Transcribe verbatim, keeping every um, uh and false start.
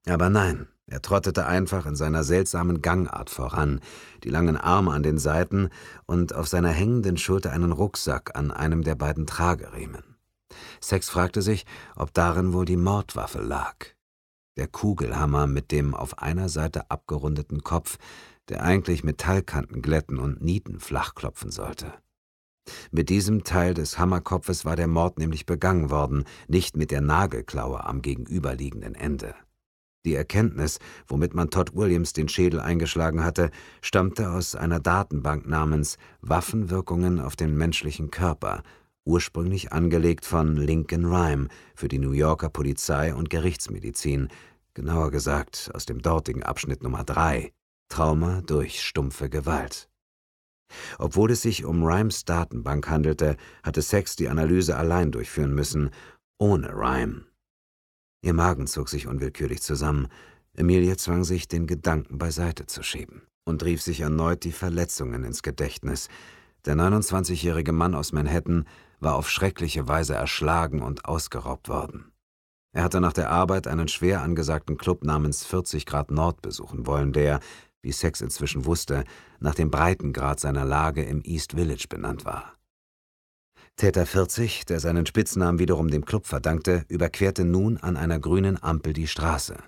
Aber nein, er trottete einfach in seiner seltsamen Gangart voran, die langen Arme an den Seiten und auf seiner hängenden Schulter einen Rucksack an einem der beiden Trageriemen. Sachs fragte sich, ob darin wohl die Mordwaffe lag. Der Kugelhammer mit dem auf einer Seite abgerundeten Kopf, der eigentlich Metallkanten glätten und Nieten flachklopfen sollte. Mit diesem Teil des Hammerkopfes war der Mord nämlich begangen worden, nicht mit der Nagelklaue am gegenüberliegenden Ende. Die Erkenntnis, womit man Todd Williams den Schädel eingeschlagen hatte, stammte aus einer Datenbank namens Waffenwirkungen auf den menschlichen Körper, ursprünglich angelegt von Lincoln Rhyme für die New Yorker Polizei und Gerichtsmedizin, genauer gesagt aus dem dortigen Abschnitt Nummer drei, Trauma durch stumpfe Gewalt. Obwohl es sich um Rhymes Datenbank handelte, hatte Sachs die Analyse allein durchführen müssen, ohne Rhyme. Ihr Magen zog sich unwillkürlich zusammen. Emilia zwang sich, den Gedanken beiseite zu schieben und rief sich erneut die Verletzungen ins Gedächtnis. Der neunundzwanzigjährige Mann aus Manhattan war auf schreckliche Weise erschlagen und ausgeraubt worden. Er hatte nach der Arbeit einen schwer angesagten Club namens vierzig Grad Nord besuchen wollen, der, wie Sachs inzwischen wusste, nach dem Breitengrad seiner Lage im East Village benannt war. Täter vierzig, der seinen Spitznamen wiederum dem Club verdankte, überquerte nun an einer grünen Ampel die Straße.